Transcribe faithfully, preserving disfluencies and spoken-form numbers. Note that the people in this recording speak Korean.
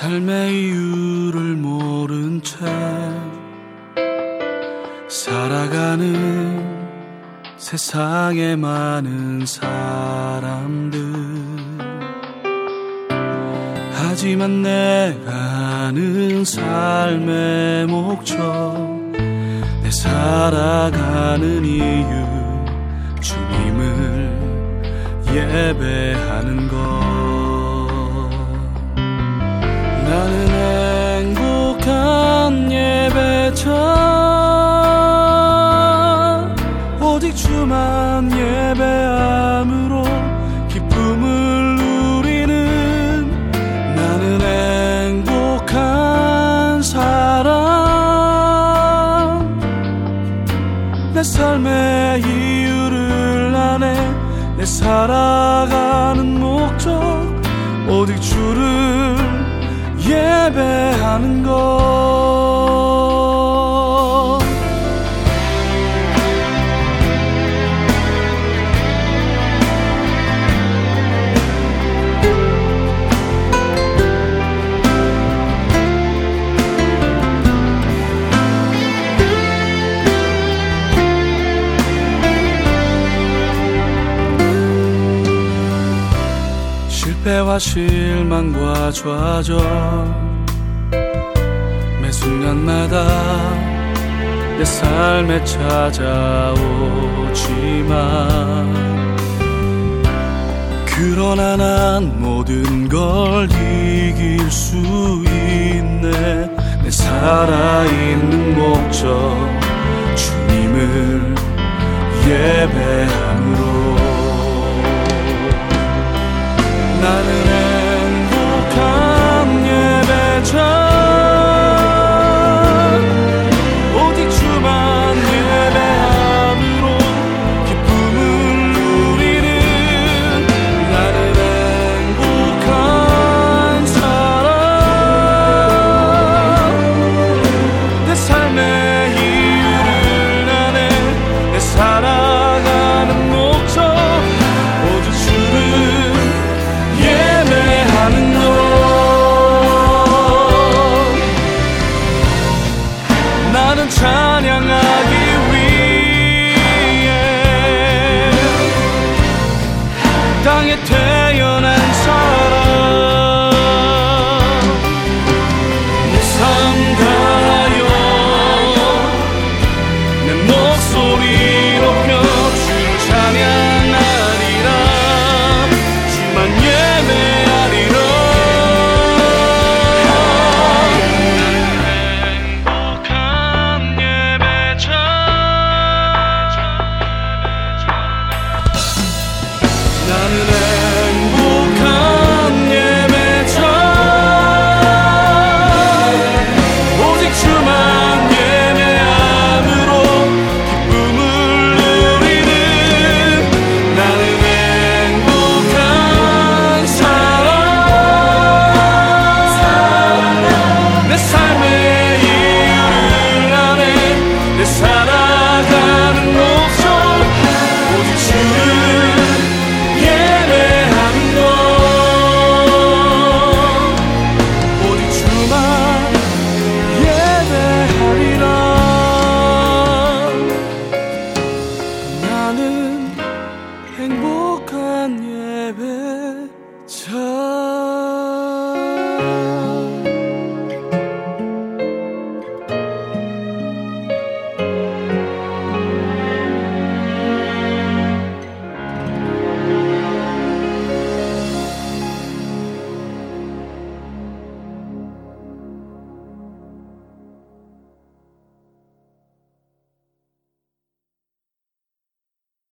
삶의 이유를 모른 채 살아가는 세상에 많은 사람들. 하지만 내가 아는 삶의 목적, 내 살아가는 이유, 주님을 예배하는 것. 나는 행복한 예배자, 오직 주만 예배함으로 기쁨을 누리는, 나는 행복한 사람. 내 삶의 이유를 아네. 내 살아가는 목적, 오직 주를 예배하는 것. 실패와 실망과 좌절, 매 순간마다 내 삶에 찾아오지만, 그러나 난 모든 걸 이길 수 있네. 내 살아있는 목적, 주님을 예배함으로. 나는 행복한 예배자, 오직 주만 예배함으로 기쁨을 누리는, 나는 행복한 사람. 내 삶의 이유를 아네. 내 살아가는 목적, 오직 주를 예배하는 것. 나는 찬양하기 위해 땅에 태어난